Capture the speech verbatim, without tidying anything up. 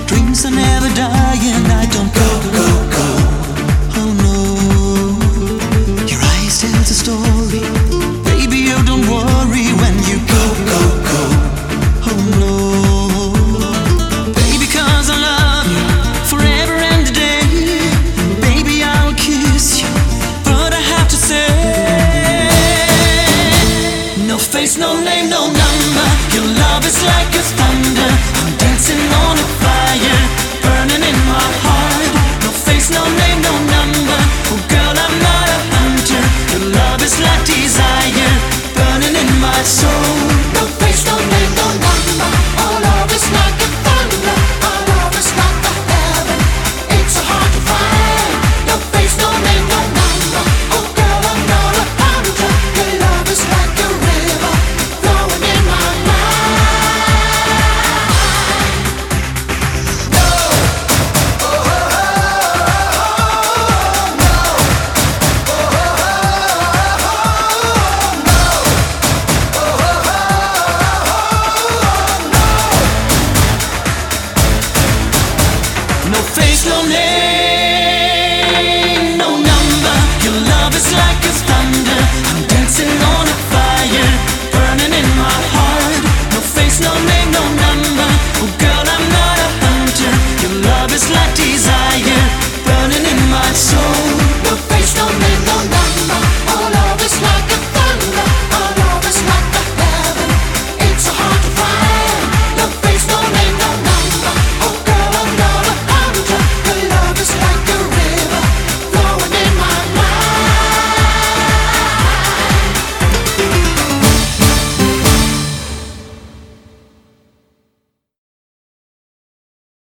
Dreams are never dying. I don't go, go, go. Oh no. Your eyes tell the story. Baby, you don't worry when you go, go, go. Oh no. Baby, 'cause I love you forever and a day. Baby, I'll kiss you, but I have to say, no face, no name, no number. Your love is like a thunder. I'm dancing on a fire, burning in my heart. No face, no name, no number. Oh girl, I'm not a hunter. Your love is like desire, burning in my soul. No face, no name, no number. Our love is like a thunder. Our love is like the heaven. It's so hard to find. No face, no name, no number. Oh girl, I'm not a hunter. Your love is like a river flowing in my mind. No. Oh, oh, oh, no. Oh, oh, oh, no. No face, no name, no number. Your love is like a thunder. I'm dancing on a fire,